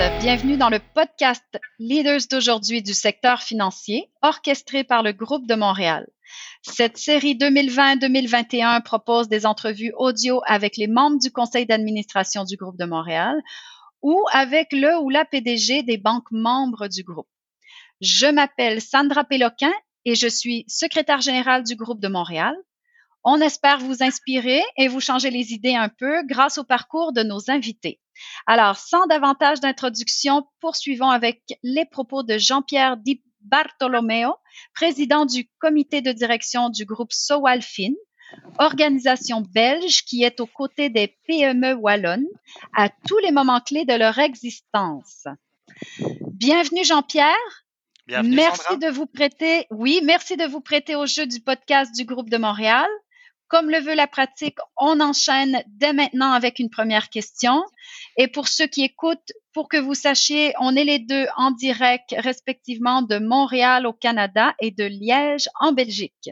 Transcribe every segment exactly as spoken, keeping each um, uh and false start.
bienvenue dans le podcast Leaders d'aujourd'hui du secteur financier, orchestré par le Groupe de Montréal. Cette série deux mille vingt deux mille vingt et un propose des entrevues audio avec les membres du conseil d'administration du Groupe de Montréal ou avec le ou la P D G des banques membres du groupe. Je m'appelle Sandra Péloquin et je suis secrétaire générale du Groupe de Montréal. On espère vous inspirer et vous changer les idées un peu grâce au parcours de nos invités. Alors, sans davantage d'introduction, poursuivons avec les propos de Jean-Pierre Di Bartolomeo, président du comité de direction du groupe Sowalfin, organisation belge qui est aux côtés des P M E wallonnes à tous les moments clés de leur existence. Bienvenue Jean-Pierre. Bienvenue, merci Sandra. de vous prêter, oui, merci de vous prêter au jeu du podcast du groupe de Montréal. Comme le veut la pratique, on enchaîne dès maintenant avec une première question. Et pour ceux qui écoutent, pour que vous sachiez, on est les deux en direct, respectivement, de Montréal au Canada et de Liège en Belgique.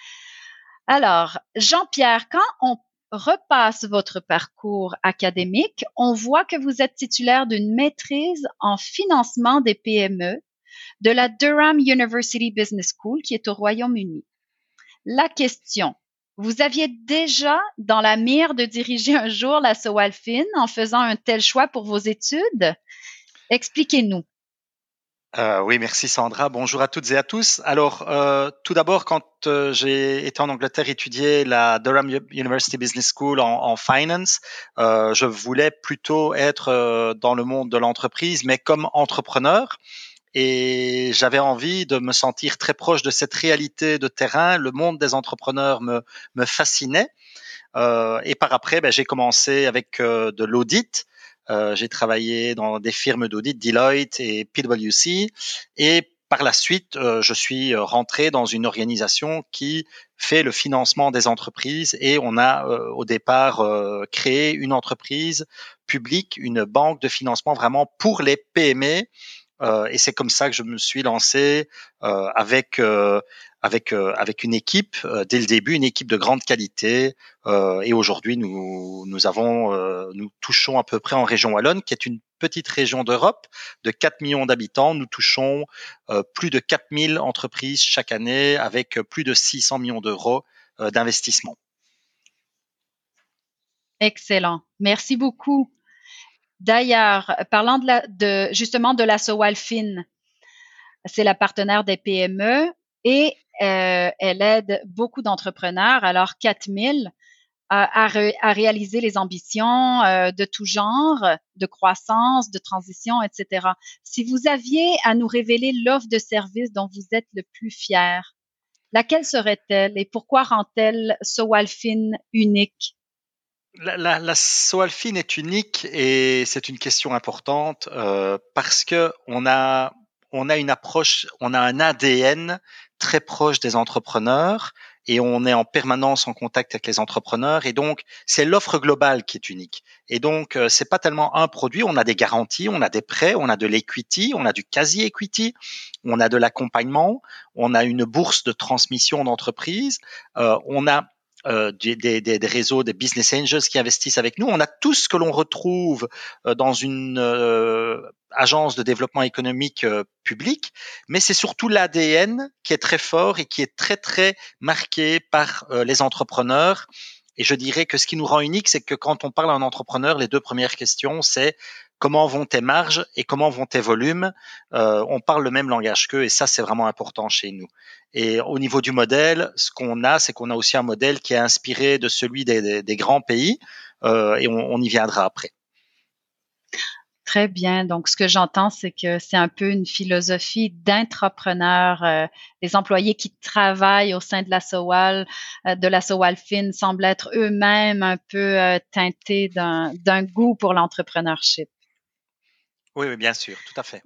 Alors, Jean-Pierre, quand on repasse votre parcours académique, on voit que vous êtes titulaire d'une maîtrise en financement des P M E de la Durham University Business School, qui est au Royaume-Uni. La question: vous aviez déjà dans la mire de diriger un jour la Sowalfin en faisant un tel choix pour vos études? Expliquez-nous. Euh, oui, merci Sandra. Bonjour à toutes et à tous. Alors, euh, tout d'abord, quand euh, j'ai été en Angleterre étudier la Durham University Business School en, en finance, euh, je voulais plutôt être euh, dans le monde de l'entreprise, mais comme entrepreneur. Et j'avais envie de me sentir très proche de cette réalité de terrain. Le monde des entrepreneurs me, me fascinait. Euh, et par après, ben, j'ai commencé avec euh, de l'audit. Euh, j'ai travaillé dans des firmes d'audit, Deloitte et P W C. Et par la suite, euh, je suis rentré dans une organisation qui fait le financement des entreprises. Et on a euh, au départ euh, créé une entreprise publique, une banque de financement vraiment pour les P M E. Euh, et c'est comme ça que je me suis lancé euh, avec euh, avec euh, avec une équipe euh, dès le début, une équipe de grande qualité. Euh, et aujourd'hui, nous nous avons euh, nous touchons à peu près en région wallonne, qui est une petite région d'Europe de quatre millions d'habitants. Nous touchons euh, plus de quatre mille entreprises chaque année avec plus de six cents millions d'euros euh, d'investissement. Excellent. Merci beaucoup. D'ailleurs, parlant de, la, de justement de la Sowalfin, c'est la partenaire des P M E et euh, elle aide beaucoup d'entrepreneurs, alors quatre mille, à, à, ré, à réaliser les ambitions euh, de tout genre, de croissance, de transition, et cetera. Si vous aviez à nous révéler l'offre de service dont vous êtes le plus fier, laquelle serait-elle et pourquoi rend-elle Sowalfin unique? La, la, la Sowalfin est unique et c'est une question importante euh, parce que on a on a une approche, on a un A D N très proche des entrepreneurs et on est en permanence en contact avec les entrepreneurs et donc c'est l'offre globale qui est unique. Et donc euh, c'est pas tellement un produit, on a des garanties, on a des prêts, on a de l'equity, on a du quasi equity, on a de l'accompagnement, on a une bourse de transmission d'entreprise, euh, on a Euh, des, des, des réseaux, des business angels qui investissent avec nous. On a tout ce que l'on retrouve euh, dans une euh, agence de développement économique euh, publique, mais c'est surtout l'A D N qui est très fort et qui est très, très marqué par euh, les entrepreneurs. Et je dirais que ce qui nous rend unique, c'est que quand on parle à un entrepreneur, les deux premières questions, c'est comment vont tes marges et comment vont tes volumes. Euh, on parle le même langage qu'eux et ça, c'est vraiment important chez nous. Et au niveau du modèle, ce qu'on a, c'est qu'on a aussi un modèle qui est inspiré de celui des, des, des grands pays euh, et on, on y viendra après. Très bien. Donc, ce que j'entends, c'est que c'est un peu une philosophie d'intrapreneur. Euh, les employés qui travaillent au sein de la Sowal, euh, de la Sowalfin, semblent être eux-mêmes un peu euh, teintés d'un, d'un goût pour l'entrepreneurship. Oui, oui, bien sûr, tout à fait.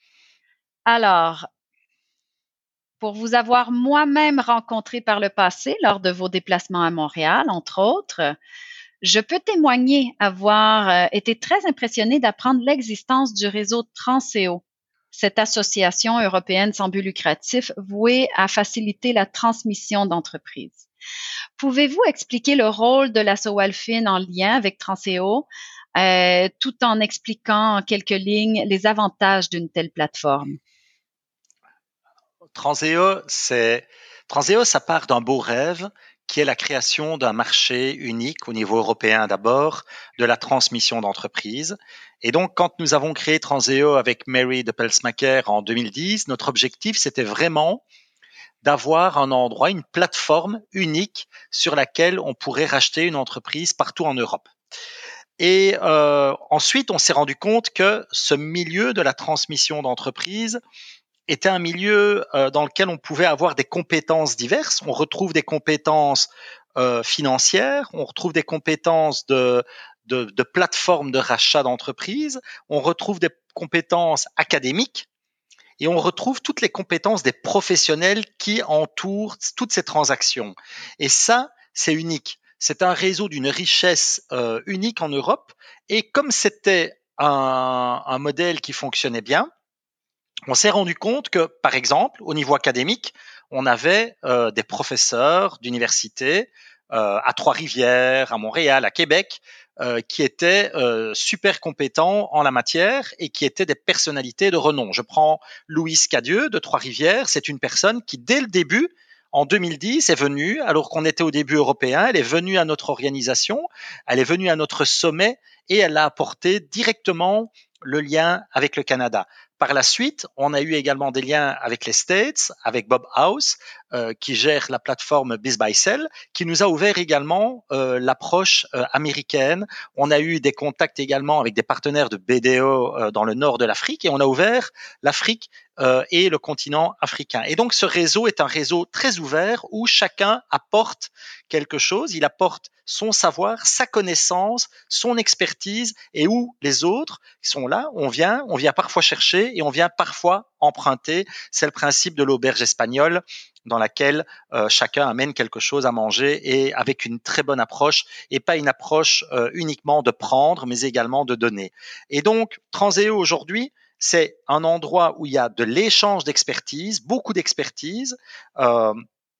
Alors, pour vous avoir moi-même rencontré par le passé lors de vos déplacements à Montréal, entre autres, je peux témoigner avoir euh, été très impressionnée d'apprendre l'existence du réseau Transeo, cette association européenne sans but lucratif vouée à faciliter la transmission d'entreprises. Pouvez-vous expliquer le rôle de la Sowalfin en lien avec Transeo euh, tout en expliquant en quelques lignes les avantages d'une telle plateforme. Transeo, c'est Transeo, ça part d'un beau rêve qui est la création d'un marché unique au niveau européen d'abord, de la transmission d'entreprise. Et donc, quand nous avons créé Transeo avec Mary de Pelsmaker en deux mille dix, notre objectif, c'était vraiment d'avoir un endroit, une plateforme unique sur laquelle on pourrait racheter une entreprise partout en Europe. Et euh, ensuite, on s'est rendu compte que ce milieu de la transmission d'entreprise était un milieu euh, dans lequel on pouvait avoir des compétences diverses. On retrouve des compétences euh, financières, on retrouve des compétences de, de, de plateformes de rachat d'entreprises, on retrouve des compétences académiques et on retrouve toutes les compétences des professionnels qui entourent toutes ces transactions. Et ça, c'est unique. C'est un réseau d'une richesse euh, unique en Europe. Et comme c'était un, un modèle qui fonctionnait bien, on s'est rendu compte que, par exemple, au niveau académique, on avait euh, des professeurs d'université euh, à Trois-Rivières, à Montréal, à Québec, euh, qui étaient euh, super compétents en la matière et qui étaient des personnalités de renom. Je prends Louise Cadieux de Trois-Rivières. C'est une personne qui, dès le début, en deux mille dix, est venue, alors qu'on était au début européen, elle est venue à notre organisation, elle est venue à notre sommet et elle a apporté directement le lien avec le Canada. Par la suite, on a eu également des liens avec les States, avec Bob House, euh, qui gère la plateforme BizBuySell, qui nous a ouvert également euh, l'approche euh, américaine. On a eu des contacts également avec des partenaires de B D O euh, dans le nord de l'Afrique et on a ouvert l'Afrique euh, et le continent africain. Et donc, ce réseau est un réseau très ouvert où chacun apporte quelque chose. Il apporte son savoir, sa connaissance, son expertise et où les autres sont là, on vient, on vient parfois chercher et on vient parfois emprunter. C'est le principe de l'auberge espagnole dans laquelle euh, chacun amène quelque chose à manger et avec une très bonne approche et pas une approche euh, uniquement de prendre mais également de donner. Et donc Transeo aujourd'hui, c'est un endroit où il y a de l'échange d'expertise, beaucoup d'expertise. Euh,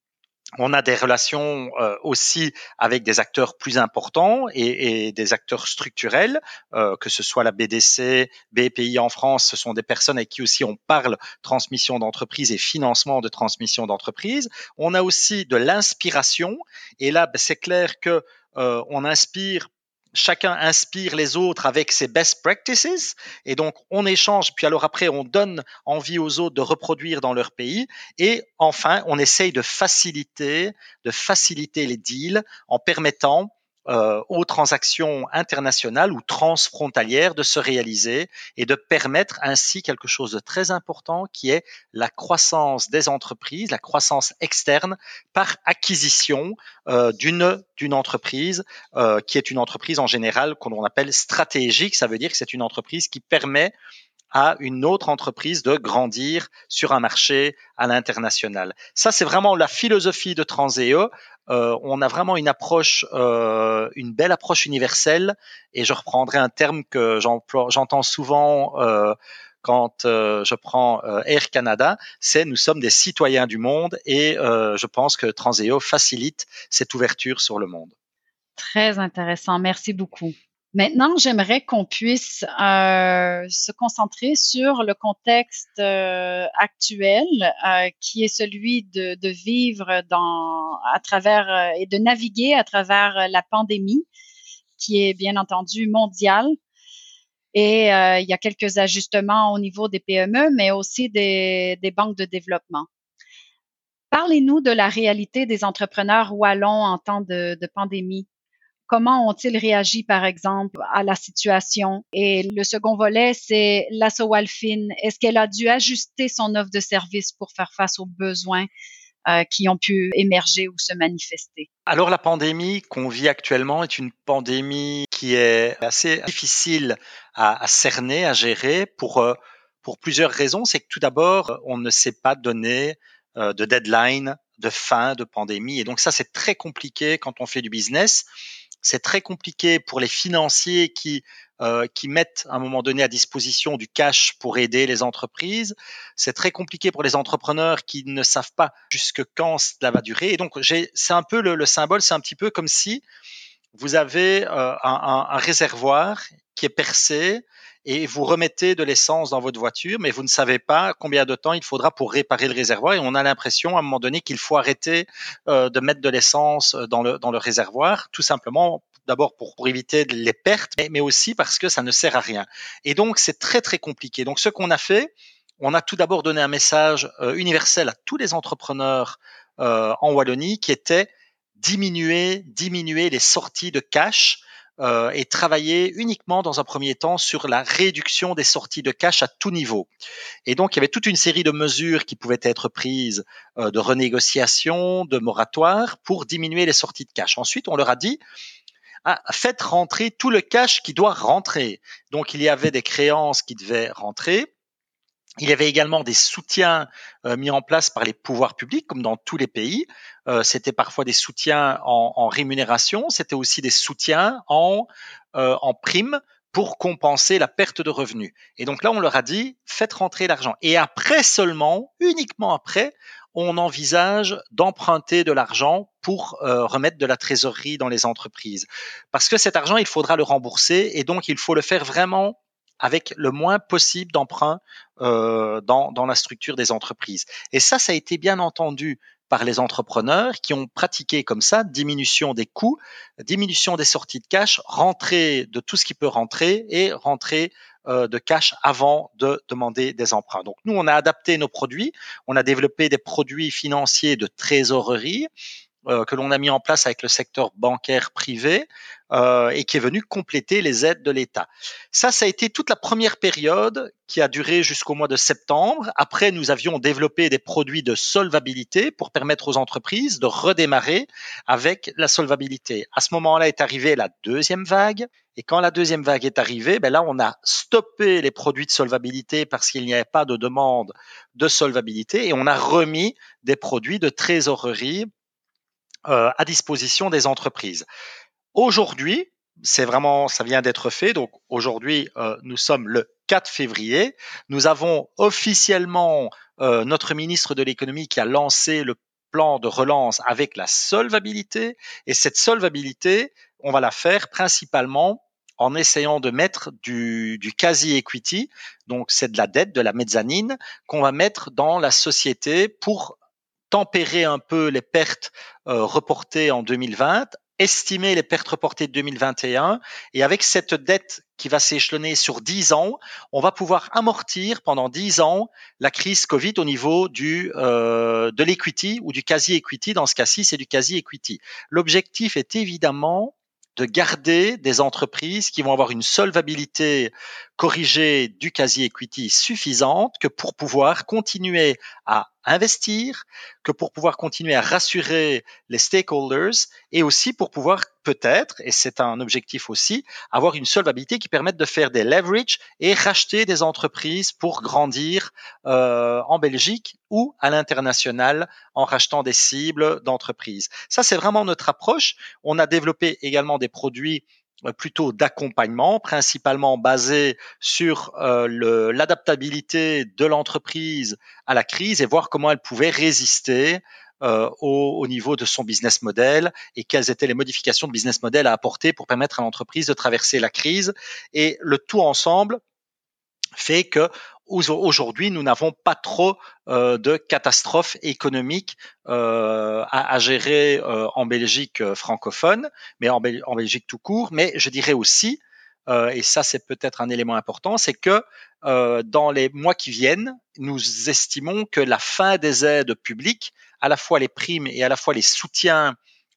On a des relations euh, aussi avec des acteurs plus importants et, et des acteurs structurels, euh, que ce soit la B D C, B P I en France, ce sont des personnes avec qui aussi on parle transmission d'entreprise et financement de transmission d'entreprise. On a aussi de l'inspiration et là, ben, c'est clair que euh, on inspire. Chacun inspire les autres avec ses best practices et donc on échange puis alors après on donne envie aux autres de reproduire dans leur pays et enfin on essaye de faciliter de faciliter les deals en permettant euh, aux transactions internationales ou transfrontalières de se réaliser et de permettre ainsi quelque chose de très important qui est la croissance des entreprises, la croissance externe par acquisition euh, d'une d'une entreprise euh, qui est une entreprise en général qu'on appelle stratégique. Ça veut dire que c'est une entreprise qui permet à une autre entreprise de grandir sur un marché à l'international. Ça, c'est vraiment la philosophie de Transeo. Euh, on a vraiment une approche, euh, une belle approche universelle, et je reprendrai un terme que j'entends souvent euh, quand euh, je prends euh, Air Canada, c'est nous sommes des citoyens du monde, et euh, je pense que Transeo facilite cette ouverture sur le monde. Très intéressant. Merci beaucoup. Maintenant, j'aimerais qu'on puisse euh, se concentrer sur le contexte euh, actuel, euh, qui est celui de, de vivre dans, à travers euh, et de naviguer à travers la pandémie, qui est bien entendu mondiale. Et euh, il y a quelques ajustements au niveau des P M E, mais aussi des, des banques de développement. Parlez-nous de la réalité des entrepreneurs wallons en temps de, de pandémie. Comment ont-ils réagi, par exemple, à la situation? Et le second volet, c'est l'Asso Walfin. Est-ce qu'elle a dû ajuster son offre de service pour faire face aux besoins euh, qui ont pu émerger ou se manifester? Alors la pandémie qu'on vit actuellement est une pandémie qui est assez difficile à, à cerner, à gérer pour, euh, pour plusieurs raisons. C'est que tout d'abord, on ne sait pas donner euh, de deadline, de fin de pandémie. Et donc ça, c'est très compliqué quand on fait du business. C'est très compliqué pour les financiers qui euh, qui mettent à un moment donné à disposition du cash pour aider les entreprises. C'est très compliqué pour les entrepreneurs qui ne savent pas jusque quand cela va durer. Et donc, j'ai, c'est un peu le, le symbole, c'est un petit peu comme si vous avez euh, un, un, un réservoir qui est percé et vous remettez de l'essence dans votre voiture, mais vous ne savez pas combien de temps il faudra pour réparer le réservoir. Et on a l'impression à un moment donné qu'il faut arrêter euh, de mettre de l'essence dans le, dans le réservoir, tout simplement d'abord pour, pour éviter les pertes, mais, mais aussi parce que ça ne sert à rien. Et donc, c'est très, très compliqué. Donc, ce qu'on a fait, on a tout d'abord donné un message euh, universel à tous les entrepreneurs euh, en Wallonie qui était diminuer, diminuer les sorties de cash euh, et travailler uniquement dans un premier temps sur la réduction des sorties de cash à tout niveau. Et donc, il y avait toute une série de mesures qui pouvaient être prises euh, de renégociation, de moratoire pour diminuer les sorties de cash. Ensuite, on leur a dit, ah, faites rentrer tout le cash qui doit rentrer. Donc, il y avait des créances qui devaient rentrer. Il y avait également des soutiens euh, mis en place par les pouvoirs publics, comme dans tous les pays. Euh, c'était parfois des soutiens en, en rémunération, c'était aussi des soutiens en, euh, en prime pour compenser la perte de revenus. Et donc là, on leur a dit, faites rentrer l'argent. Et après seulement, uniquement après, on envisage d'emprunter de l'argent pour euh, remettre de la trésorerie dans les entreprises. Parce que cet argent, il faudra le rembourser et donc il faut le faire vraiment avec le moins possible d'emprunts euh, dans, dans la structure des entreprises. Et ça, ça a été bien entendu par les entrepreneurs qui ont pratiqué comme ça diminution des coûts, diminution des sorties de cash, rentrée de tout ce qui peut rentrer et rentrée euh, de cash avant de demander des emprunts. Donc nous, on a adapté nos produits, on a développé des produits financiers de trésorerie euh, que l'on a mis en place avec le secteur bancaire privé euh, et qui est venu compléter les aides de l'État. Ça, ça a été toute la première période qui a duré jusqu'au mois de septembre. Après, nous avions développé des produits de solvabilité pour permettre aux entreprises de redémarrer avec la solvabilité. À ce moment-là est arrivée la deuxième vague. Et quand la deuxième vague est arrivée, ben là, on a stoppé les produits de solvabilité parce qu'il n'y avait pas de demande de solvabilité et on a remis des produits de trésorerie euh, à disposition des entreprises. Aujourd'hui, c'est vraiment, ça vient d'être fait. Donc aujourd'hui, euh, nous sommes le quatre février. Nous avons officiellement euh, notre ministre de l'économie qui a lancé le plan de relance avec la solvabilité. Et cette solvabilité, on va la faire principalement en essayant de mettre du, du quasi-equity, donc c'est de la dette, de la mezzanine, qu'on va mettre dans la société pour tempérer un peu les pertes euh, reportées en deux mille vingt, estimer les pertes reportées de deux mille vingt et un, et avec cette dette qui va s'échelonner sur dix ans, on va pouvoir amortir pendant dix ans la crise Covid au niveau du euh, de l'equity ou du quasi-equity. Dans ce cas-ci, c'est du quasi-equity. L'objectif est évidemment de garder des entreprises qui vont avoir une solvabilité corrigée du quasi-equity suffisante que pour pouvoir continuer à investir, que pour pouvoir continuer à rassurer les stakeholders et aussi pour pouvoir peut-être, et c'est un objectif aussi, avoir une solvabilité qui permette de faire des leverage et racheter des entreprises pour grandir euh, en Belgique ou à l'international en rachetant des cibles d'entreprises. Ça, c'est vraiment notre approche. On a développé également des produits plutôt d'accompagnement, principalement basé sur euh, le, l'adaptabilité de l'entreprise à la crise et voir comment elle pouvait résister euh, au, au niveau de son business model et quelles étaient les modifications de business model à apporter pour permettre à l'entreprise de traverser la crise. Et le tout ensemble fait que aujourd'hui, nous n'avons pas trop euh, de catastrophes économiques euh, à, à gérer euh, en Belgique euh, francophone, mais en, Bel- en Belgique tout court. Mais je dirais aussi, euh, et ça c'est peut-être un élément important, c'est que euh, dans les mois qui viennent, nous estimons que la fin des aides publiques, à la fois les primes et à la fois les soutiens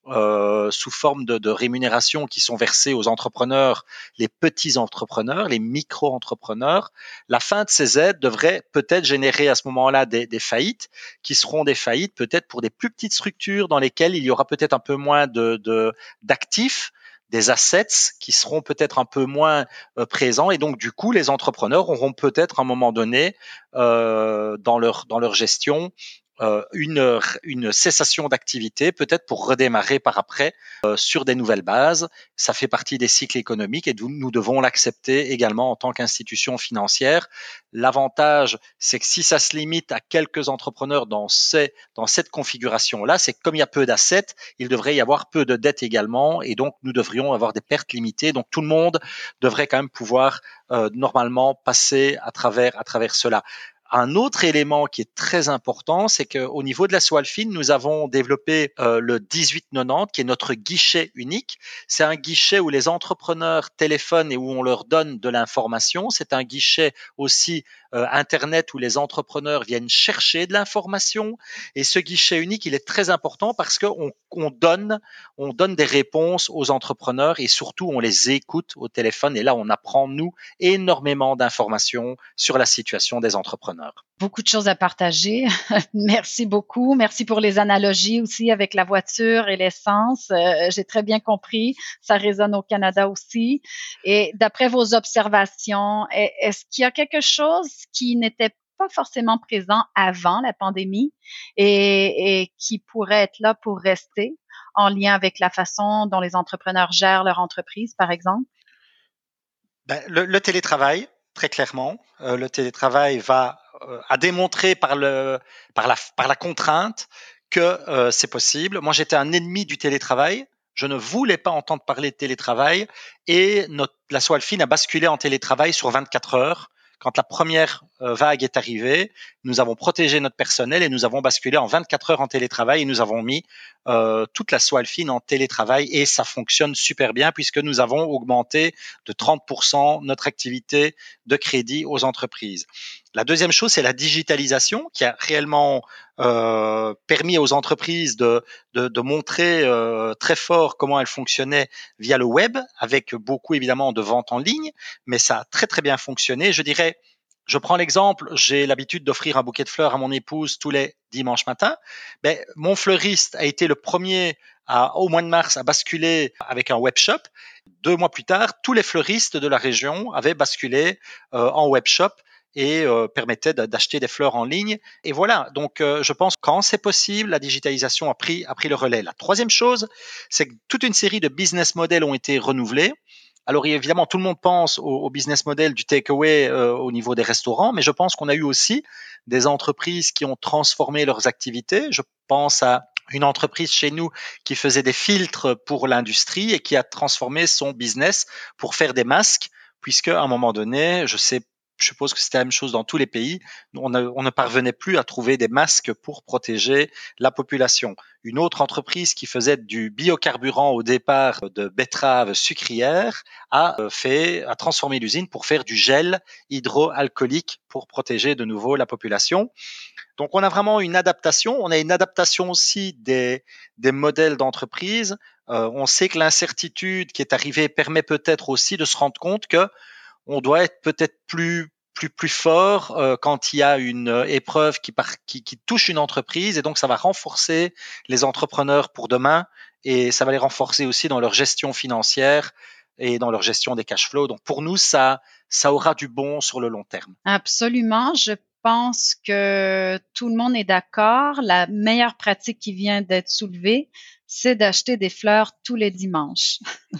euh, sous forme de, de rémunération qui sont versées aux entrepreneurs, les petits entrepreneurs, les micro-entrepreneurs, la fin de ces aides devrait peut-être générer à ce moment-là des, des faillites qui seront des faillites peut-être pour des plus petites structures dans lesquelles il y aura peut-être un peu moins de, de, d'actifs, des assets qui seront peut-être un peu moins euh, présents et donc du coup les entrepreneurs auront peut-être à un moment donné euh, dans leur dans leur gestion euh, une, une cessation d'activité, peut-être pour redémarrer par après euh, sur des nouvelles bases. Ça fait partie des cycles économiques et nous devons l'accepter également en tant qu'institution financière. L'avantage, c'est que si ça se limite à quelques entrepreneurs dans, ces, dans cette configuration-là, c'est que comme il y a peu d'assets, il devrait y avoir peu de dettes également et donc nous devrions avoir des pertes limitées. Donc tout le monde devrait quand même pouvoir euh, normalement passer à travers, à travers cela. Un autre élément qui est très important, c'est qu'au niveau de la Swalfin, nous avons développé euh, le dix-huit quatre-vingt-dix, qui est notre guichet unique. C'est un guichet où les entrepreneurs téléphonent et où on leur donne de l'information. C'est un guichet aussi euh, Internet où les entrepreneurs viennent chercher de l'information. Et ce guichet unique, il est très important parce qu'on on donne, on donne des réponses aux entrepreneurs et surtout on les écoute au téléphone. Et là, on apprend, nous, énormément d'informations sur la situation des entrepreneurs. Beaucoup de choses à partager. Merci beaucoup. Merci pour les analogies aussi avec la voiture et l'essence. Euh, j'ai très bien compris. Ça résonne au Canada aussi. Et d'après vos observations, est-ce qu'il y a quelque chose qui n'était pas forcément présent avant la pandémie et, et qui pourrait être là pour rester en lien avec la façon dont les entrepreneurs gèrent leur entreprise, par exemple? Ben, le, le télétravail, très clairement. Euh, le télétravail va euh, à démontrer par, le, par, la, par la contrainte que euh, c'est possible. Moi, j'étais un ennemi du télétravail. Je ne voulais pas entendre parler de télétravail et notre, la Swalfin a basculé en télétravail sur vingt-quatre heures. Quand la première euh, vague est arrivée, nous avons protégé notre personnel et nous avons basculé en vingt-quatre heures en télétravail et nous avons mis euh, toute la Swalfin en télétravail et ça fonctionne super bien puisque nous avons augmenté de trente pour cent notre activité de crédit aux entreprises. La deuxième chose, c'est la digitalisation qui a réellement euh, permis aux entreprises de, de, de montrer euh, très fort comment elles fonctionnaient via le web, avec beaucoup évidemment de ventes en ligne, mais ça a très très bien fonctionné. Je dirais, je prends l'exemple, j'ai l'habitude d'offrir un bouquet de fleurs à mon épouse tous les dimanches matins. Ben, mon fleuriste a été le premier à, au mois de mars à basculer avec un web shop. Deux mois plus tard, tous les fleuristes de la région avaient basculé euh, en web shop et euh, permettait d'acheter des fleurs en ligne. Et voilà, donc euh, je pense que quand c'est possible, la digitalisation a pris, a pris le relais. La troisième chose, c'est que toute une série de business models ont été renouvelés. Alors évidemment, tout le monde pense au, au business model du takeaway euh, au niveau des restaurants, mais je pense qu'on a eu aussi des entreprises qui ont transformé leurs activités. Je pense à une entreprise chez nous qui faisait des filtres pour l'industrie et qui a transformé son business pour faire des masques, puisque à un moment donné, je sais je suppose que c'était la même chose dans tous les pays. On ne, on ne parvenait plus à trouver des masques pour protéger la population. Une autre entreprise qui faisait du biocarburant au départ de betteraves sucrières a fait, a transformé l'usine pour faire du gel hydroalcoolique pour protéger de nouveau la population. Donc, on a vraiment une adaptation. On a une adaptation aussi des, des modèles d'entreprise. Euh, on sait que l'incertitude qui est arrivée permet peut-être aussi de se rendre compte que on doit être peut-être plus plus plus fort euh, quand il y a une euh, épreuve qui, par, qui qui touche une entreprise et donc ça va renforcer les entrepreneurs pour demain et ça va les renforcer aussi dans leur gestion financière et dans leur gestion des cash flows. Donc pour nous ça ça aura du bon sur le long terme. Absolument, je pense que tout le monde est d'accord. La meilleure pratique qui vient d'être soulevée, c'est d'acheter des fleurs tous les dimanches.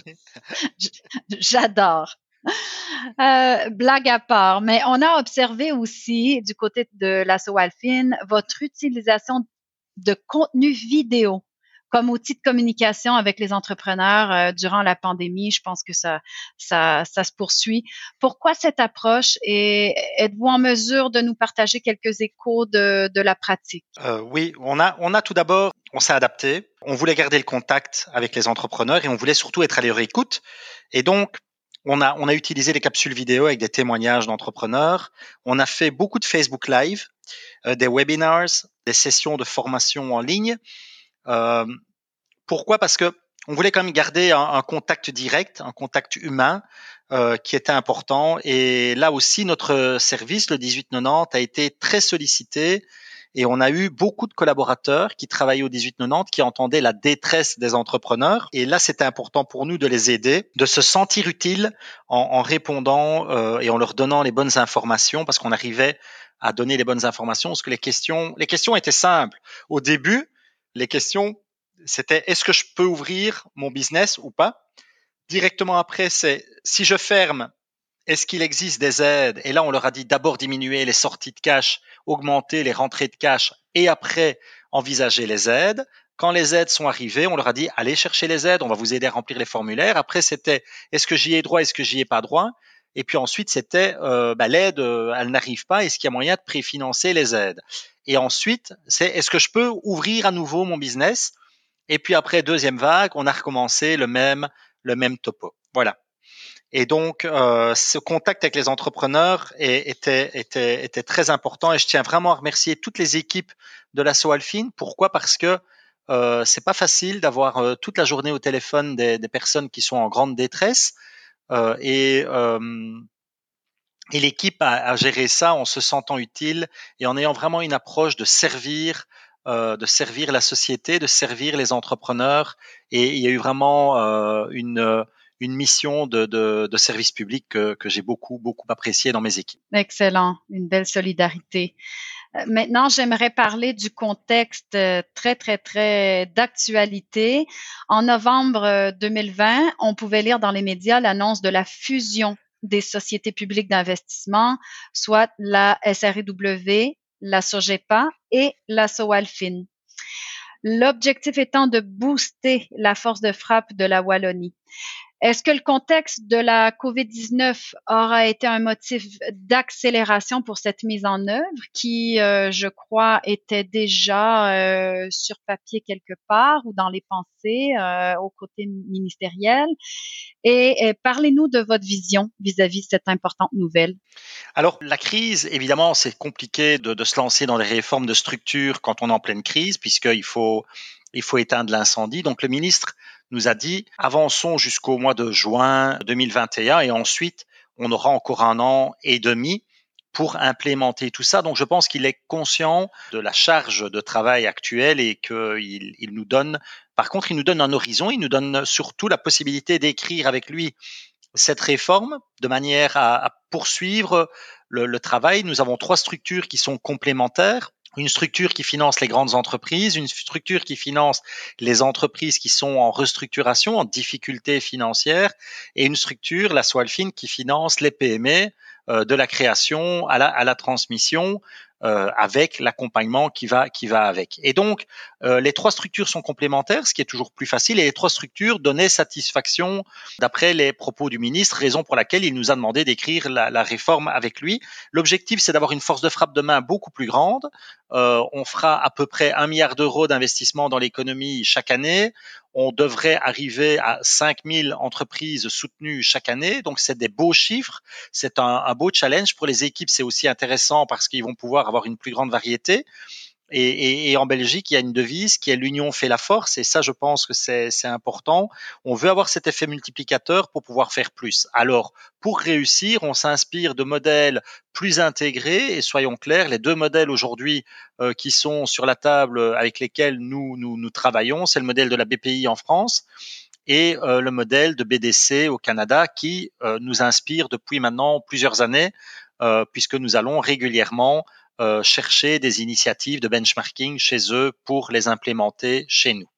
J'adore. Euh, blague à part, mais on a observé aussi du côté de la Swalfin votre utilisation de contenu vidéo comme outil de communication avec les entrepreneurs euh, durant la pandémie. Je pense que ça, ça, ça se poursuit. Pourquoi cette approche et êtes-vous en mesure de nous partager quelques échos de, de la pratique? Euh, oui, on a, on a tout d'abord, on s'est adapté. On voulait garder le contact avec les entrepreneurs et on voulait surtout être à leur écoute. Et donc, On a, on a utilisé les capsules vidéo avec des témoignages d'entrepreneurs. On a fait beaucoup de Facebook Live, euh, des webinars, des sessions de formation en ligne. Euh, pourquoi? Parce que on voulait quand même garder un, un contact direct, un contact humain euh, qui était important. Et là aussi, notre service, le dix-huit quatre-vingt-dix, a été très sollicité. Et on a eu beaucoup de collaborateurs qui travaillaient au dix-huit quatre-vingt-dix, qui entendaient la détresse des entrepreneurs. Et là, c'était important pour nous de les aider, de se sentir utiles en, en répondant euh, et en leur donnant les bonnes informations, parce qu'on arrivait à donner les bonnes informations, parce que les questions, les questions étaient simples. Au début, les questions, c'était est-ce que je peux ouvrir mon business ou pas? Directement après, c'est si je ferme, est-ce qu'il existe des aides? Et là, on leur a dit d'abord diminuer les sorties de cash, augmenter les rentrées de cash et après envisager les aides. Quand les aides sont arrivées, on leur a dit allez chercher les aides, on va vous aider à remplir les formulaires. Après, c'était est-ce que j'y ai droit, est-ce que j'y ai pas droit? Et puis ensuite, c'était euh, bah, l'aide, euh, elle n'arrive pas, est-ce qu'il y a moyen de préfinancer les aides? Et ensuite, c'est est-ce que je peux ouvrir à nouveau mon business? Et puis après, deuxième vague, on a recommencé le même, le même topo. Voilà. Et donc, euh, ce contact avec les entrepreneurs est, était, était, était très important. Et je tiens vraiment à remercier toutes les équipes de l'Asso Alfin. Pourquoi? Parce que euh, c'est pas facile d'avoir euh, toute la journée au téléphone des, des personnes qui sont en grande détresse. Euh, et euh, et l'équipe a, a géré ça en se sentant utile et en ayant vraiment une approche de servir, euh, de servir la société, de servir les entrepreneurs. Et il y a eu vraiment euh, une, une mission de, de, de service public que, que j'ai beaucoup, beaucoup apprécié dans mes équipes. Excellent, une belle solidarité. Euh, Maintenant, j'aimerais parler du contexte euh, très, très, très d'actualité. En novembre euh, deux mille vingt, on pouvait lire dans les médias l'annonce de la fusion des sociétés publiques d'investissement, soit la S R I W, la SOGEPA et la SOALFIN. L'objectif étant de booster la force de frappe de la Wallonie. Est-ce que le contexte de la COVID dix-neuf aura été un motif d'accélération pour cette mise en œuvre qui, euh, je crois, était déjà euh, sur papier quelque part ou dans les pensées euh, au côté ministériel? Et, et parlez-nous de votre vision vis-à-vis de cette importante nouvelle. Alors, la crise, évidemment, c'est compliqué de, de se lancer dans des réformes de structure quand on est en pleine crise, puisqu'il faut, il faut éteindre l'incendie. Donc, le ministre nous a dit, avançons jusqu'au mois de juin deux mille vingt et un et ensuite, on aura encore un an et demi pour implémenter tout ça. Donc, je pense qu'il est conscient de la charge de travail actuelle et qu'il il nous donne, par contre, il nous donne un horizon, il nous donne surtout la possibilité d'écrire avec lui cette réforme de manière à, à poursuivre le, le travail. Nous avons trois structures qui sont complémentaires. Une structure qui finance les grandes entreprises, une structure qui finance les entreprises qui sont en restructuration, en difficulté financière, et une structure, la Swalfin, qui finance les P M E euh, de la création à la, à la transmission, euh, avec l'accompagnement qui va qui va avec. Et donc, euh, les trois structures sont complémentaires, ce qui est toujours plus facile, et les trois structures donnaient satisfaction d'après les propos du ministre, raison pour laquelle il nous a demandé d'écrire la, la réforme avec lui. L'objectif, c'est d'avoir une force de frappe de main beaucoup plus grande. Euh, on fera à peu près un milliard d'euros d'investissement dans l'économie chaque année. On devrait arriver à cinq mille entreprises soutenues chaque année. Donc, c'est des beaux chiffres. C'est un, un beau challenge. Pour les équipes, c'est aussi intéressant parce qu'ils vont pouvoir avoir une plus grande variété. Et, et, et en Belgique, il y a une devise qui est l'union fait la force. Et ça, je pense que c'est, c'est important. On veut avoir cet effet multiplicateur pour pouvoir faire plus. Alors, pour réussir, on s'inspire de modèles plus intégrés. Et soyons clairs, les deux modèles aujourd'hui euh, qui sont sur la table avec lesquels nous, nous, nous travaillons, c'est le modèle de la B P I en France et euh, le modèle de B D C au Canada qui euh, nous inspire depuis maintenant plusieurs années euh, puisque nous allons régulièrement Euh, chercher des initiatives de benchmarking chez eux pour les implémenter chez nous.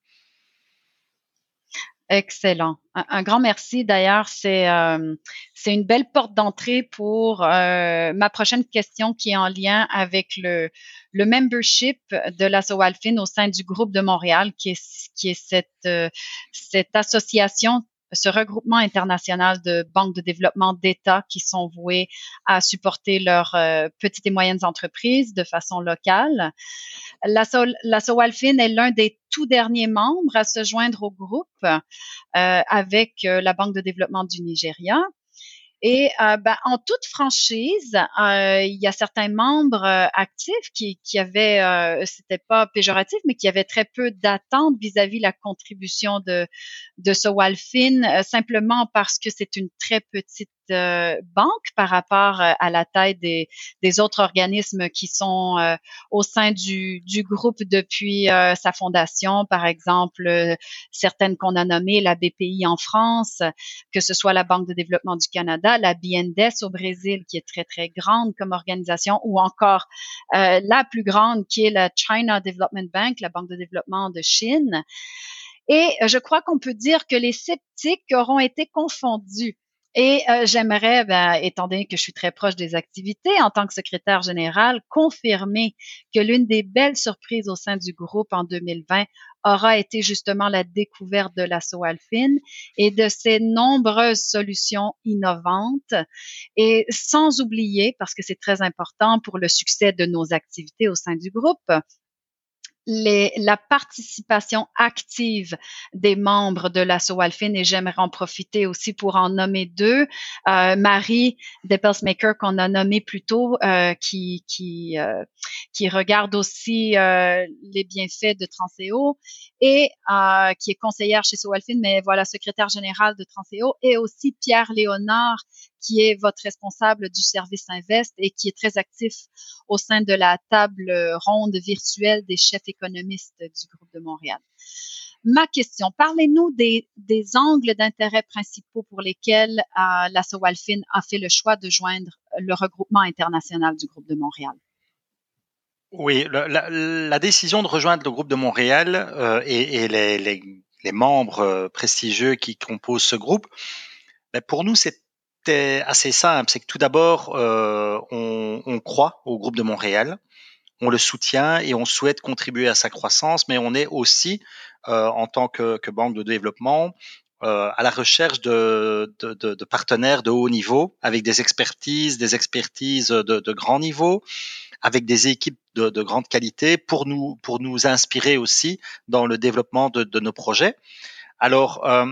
Excellent. Un, un grand merci. D'ailleurs, c'est euh, c'est une belle porte d'entrée pour euh, ma prochaine question qui est en lien avec le le membership de la SOALFIN au sein du groupe de Montréal, qui est qui est cette euh, cette association, ce regroupement international de banques de développement d'État qui sont vouées à supporter leurs euh, petites et moyennes entreprises de façon locale. La, Sol, la SOALFIN est l'un des tout derniers membres à se joindre au groupe euh, avec euh, la Banque de développement du Nigeria. Et euh, ben, en toute franchise, euh, il y a certains membres euh, actifs qui, qui avaient, euh, c'était pas péjoratif, mais qui avaient très peu d'attentes vis-à-vis la contribution de de SOALFIN, euh, simplement parce que c'est une très petite euh, banque par rapport euh, à la taille des, des autres organismes qui sont euh, au sein du, du groupe depuis euh, sa fondation. Par exemple, euh, certaines qu'on a nommées, la B P I en France, que ce soit la Banque de développement du Canada, la B N D E S au Brésil, qui est très, très grande comme organisation, ou encore euh, la plus grande, qui est la China Development Bank, la Banque de développement de Chine. Et je crois qu'on peut dire que les sceptiques auront été confondus. Et euh, j'aimerais, ben, étant donné que je suis très proche des activités, en tant que secrétaire générale, confirmer que l'une des belles surprises au sein du groupe en deux mille vingt aura été justement la découverte de l'assaut Alphine et de ses nombreuses solutions innovantes. Et sans oublier, parce que c'est très important pour le succès de nos activités au sein du groupe, Les, la participation active des membres de l'assaut Alphine, et j'aimerais en profiter aussi pour en nommer deux. Euh, Marie Depelsmaker, qu'on a nommée plus tôt, euh, qui, qui, euh, qui regarde aussi euh, les bienfaits de Transeo et euh, qui est conseillère chez Assaut Alphine, mais voilà, secrétaire générale de Transeo, et aussi Pierre Léonard, qui est votre responsable du service Invest et qui est très actif au sein de la table ronde virtuelle des chefs économistes du groupe de Montréal. Ma question, parlez-nous des, des angles d'intérêt principaux pour lesquels euh, l'Assaut Alphine a fait le choix de joindre le regroupement international du groupe de Montréal. Oui, la, la, la décision de rejoindre le groupe de Montréal euh, et, et les, les, les membres euh, prestigieux qui composent ce groupe, ben pour nous, c'était assez simple. C'est que tout d'abord, euh, on, on croit au groupe de Montréal, on le soutient et on souhaite contribuer à sa croissance, mais on est aussi, euh, en tant que, que banque de développement, euh, à la recherche de, de, de, de partenaires de haut niveau, avec des expertises, des expertises de, de grand niveau, avec des équipes de, de grande qualité pour nous, pour nous inspirer aussi dans le développement de, de nos projets. Alors, euh,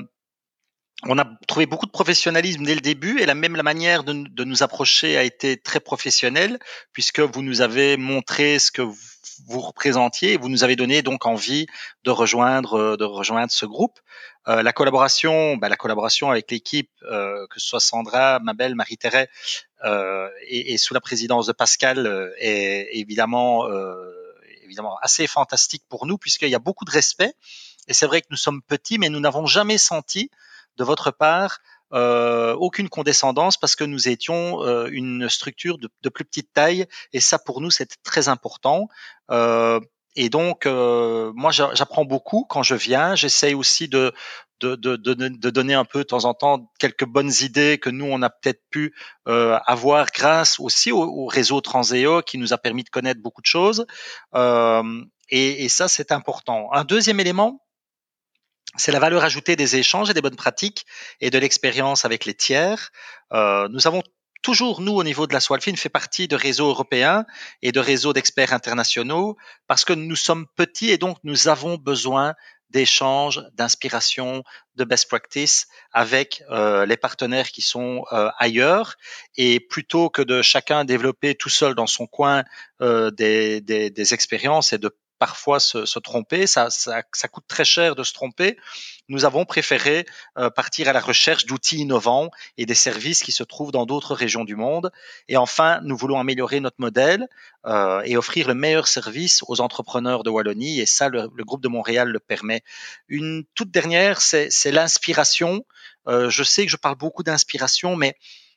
on a trouvé beaucoup de professionnalisme dès le début et la même la manière de, de nous approcher a été très professionnelle puisque vous nous avez montré ce que vous, vous représentiez et vous nous avez donné donc envie de rejoindre de rejoindre ce groupe. Euh, la collaboration, bah, la collaboration avec l'équipe, euh, que ce soit Sandra, Mabel, Marie-Thérèse, euh, et, et sous la présidence de Pascal, euh, est évidemment euh, évidemment assez fantastique pour nous puisqu'il y a beaucoup de respect. Et c'est vrai que nous sommes petits, mais nous n'avons jamais senti de votre part euh, aucune condescendance parce que nous étions euh, une structure de, de plus petite taille et ça pour nous c'est très important. Euh, et donc euh, moi j'apprends beaucoup quand je viens. J'essaye aussi de de, de, de, de donner un peu de temps en temps quelques bonnes idées que nous on a peut-être pu euh, avoir grâce aussi au, au réseau Transeo qui nous a permis de connaître beaucoup de choses. Euh, et, et ça c'est important. Un deuxième élément, c'est la valeur ajoutée des échanges et des bonnes pratiques et de l'expérience avec les tiers. Euh, nous avons toujours, nous, au niveau de la Swalfin, fait partie de réseaux européens et de réseaux d'experts internationaux parce que nous sommes petits et donc nous avons besoin d'échanges, d'inspiration, de best practice avec euh, les partenaires qui sont euh, ailleurs. Et plutôt que de chacun développer tout seul dans son coin euh, des, des, des expériences et de parfois se, se tromper, ça, ça, ça coûte très cher de se tromper. Nous avons préféré euh, partir à la recherche d'outils innovants et des services qui se trouvent dans d'autres régions du monde. Et enfin, nous voulons améliorer notre modèle euh, et offrir le meilleur service aux entrepreneurs de Wallonie. Et ça, le, le groupe de Montréal le permet. Une toute dernière, c'est, c'est l'inspiration. Euh, je sais que je parle beaucoup d'inspiration, mais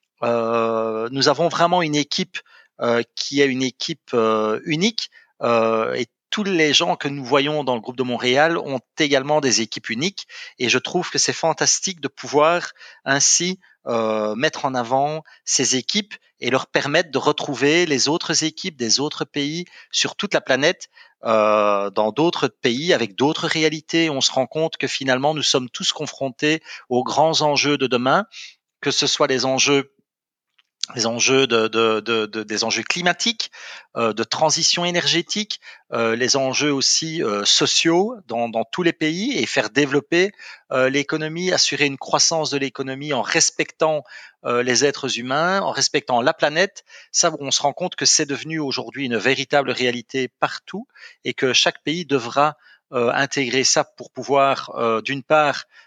euh, nous avons vraiment une équipe euh, qui est une équipe euh, unique euh, et tous les gens que nous voyons dans le groupe de Montréal ont également des équipes uniques et je trouve que c'est fantastique de pouvoir ainsi euh, mettre en avant ces équipes et leur permettre de retrouver les autres équipes des autres pays sur toute la planète, euh, dans d'autres pays avec d'autres réalités. On se rend compte que finalement nous sommes tous confrontés aux grands enjeux de demain, que ce soit les enjeux les enjeux de, de, de, de, des enjeux climatiques, euh, de transition énergétique, euh, les enjeux aussi euh, sociaux dans, dans tous les pays et faire développer euh, l'économie, assurer une croissance de l'économie en respectant euh, les êtres humains, en respectant la planète. Ça, on se rend compte que c'est devenu aujourd'hui une véritable réalité partout et que chaque pays devra euh, intégrer ça pour pouvoir, euh, d'une part,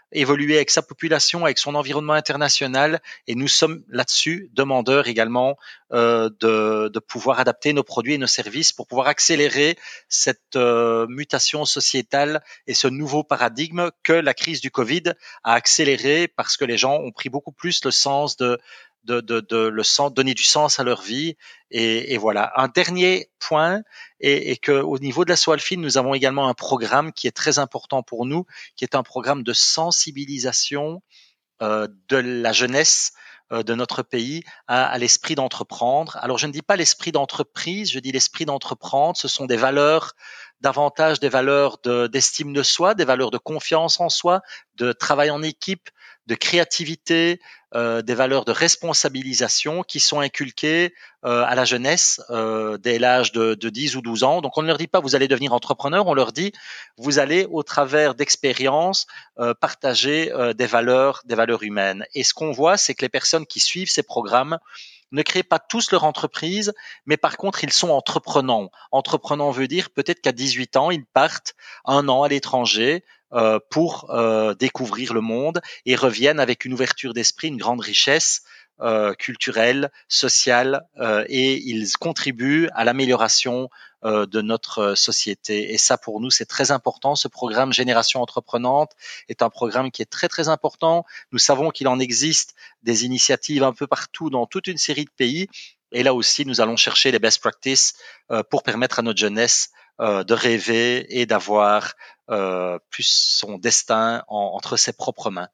évoluer avec sa population, avec son environnement international, et nous sommes là-dessus demandeurs également euh, de, de pouvoir adapter nos produits et nos services pour pouvoir accélérer cette euh, mutation sociétale et ce nouveau paradigme que la crise du Covid a accéléré parce que les gens ont pris beaucoup plus le sens de De, de, de le sens, donner du sens à leur vie. Et, et voilà. Un dernier point est, est que au niveau de la Soalfine, nous avons également un programme qui est très important pour nous, qui est un programme de sensibilisation euh, de la jeunesse euh, de notre pays à, à l'esprit d'entreprendre. Alors, je ne dis pas l'esprit d'entreprise, je dis l'esprit d'entreprendre. Ce sont des valeurs, davantage des valeurs de, d'estime de soi, des valeurs de confiance en soi, de travail en équipe, de créativité, euh, des valeurs de responsabilisation qui sont inculquées euh, à la jeunesse euh, dès l'âge de, de dix ou douze ans. Donc on ne leur dit pas vous allez devenir entrepreneur, on leur dit vous allez au travers d'expériences euh, partager euh, des valeurs, des valeurs humaines. Et ce qu'on voit, c'est que les personnes qui suivent ces programmes ne créent pas tous leur entreprise, mais par contre, ils sont entreprenants. Entreprenant veut dire peut-être qu'à dix-huit ans, ils partent un an à l'étranger euh, pour euh, découvrir le monde et reviennent avec une ouverture d'esprit, une grande richesse euh, culturelle, sociale, euh, et ils contribuent à l'amélioration euh, de notre société. Et ça, pour nous, c'est très important. Ce programme Génération Entreprenante est un programme qui est très, très important. Nous savons qu'il en existe des initiatives un peu partout dans toute une série de pays. Et là aussi, nous allons chercher les best practices euh, pour permettre à notre jeunesse euh, de rêver et d'avoir euh, plus son destin en, entre ses propres mains.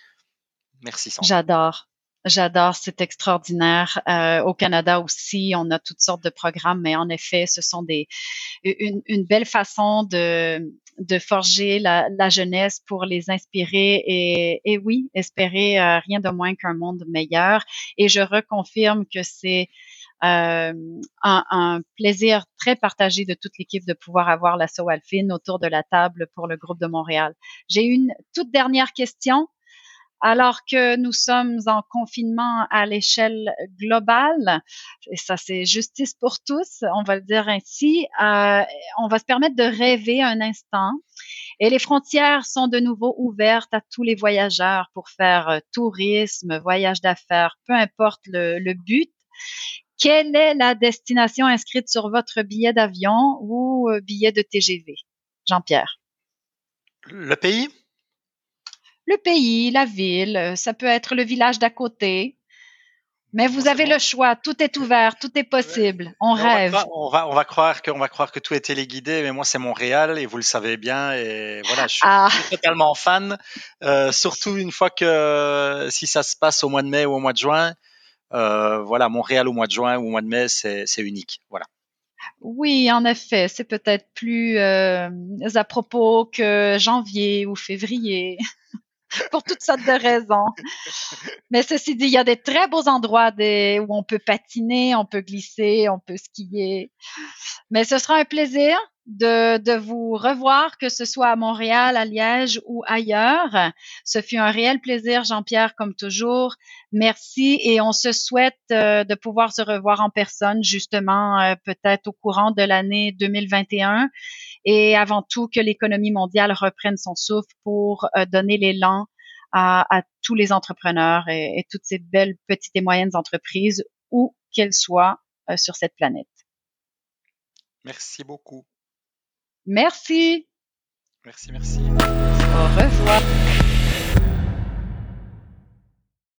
Merci Sandra. J'adore. J'adore, c'est extraordinaire. Euh, au Canada aussi, on a toutes sortes de programmes, mais en effet, ce sont des une, une belle façon de de forger la, la jeunesse pour les inspirer et, et oui, espérer euh, rien de moins qu'un monde meilleur. Et je reconfirme que c'est euh, un, un plaisir très partagé de toute l'équipe de pouvoir avoir la Soalfine autour de la table pour le groupe de Montréal. J'ai une toute dernière question. Alors que nous sommes en confinement à l'échelle globale, et ça c'est justice pour tous, on va le dire ainsi, euh, on va se permettre de rêver un instant et les frontières sont de nouveau ouvertes à tous les voyageurs pour faire euh, tourisme, voyage d'affaires, peu importe le, le but. Quelle est la destination inscrite sur votre billet d'avion ou euh, billet de T G V? Jean-Pierre. Le pays? Le pays, la ville, ça peut être le village d'à côté. Mais vous avez le choix, tout est ouvert, tout est possible. On mais rêve. On va, on va, on va croire que, on va croire que tout est téléguidé, mais moi c'est Montréal et vous le savez bien et voilà, je suis Ah. totalement fan. Euh, surtout une fois que si ça se passe au mois de mai ou au mois de juin, euh, voilà, Montréal au mois de juin ou au mois de mai, c'est, c'est unique. Voilà. Oui, en effet, c'est peut-être plus euh, à propos que janvier ou février. Pour toutes sortes de raisons. Mais ceci dit, il y a des très beaux endroits des, où on peut patiner, on peut glisser, on peut skier. Mais ce sera un plaisir de, de vous revoir, que ce soit à Montréal, à Liège ou ailleurs. Ce fut un réel plaisir, Jean-Pierre, comme toujours. Merci et on se souhaite euh, de pouvoir se revoir en personne, justement, euh, peut-être au courant de l'année deux mille vingt et un. Et avant tout, que l'économie mondiale reprenne son souffle pour euh, donner l'élan à, à tous les entrepreneurs et, et toutes ces belles petites et moyennes entreprises, où qu'elles soient euh, sur cette planète. Merci beaucoup. Merci. Merci, merci. Au revoir.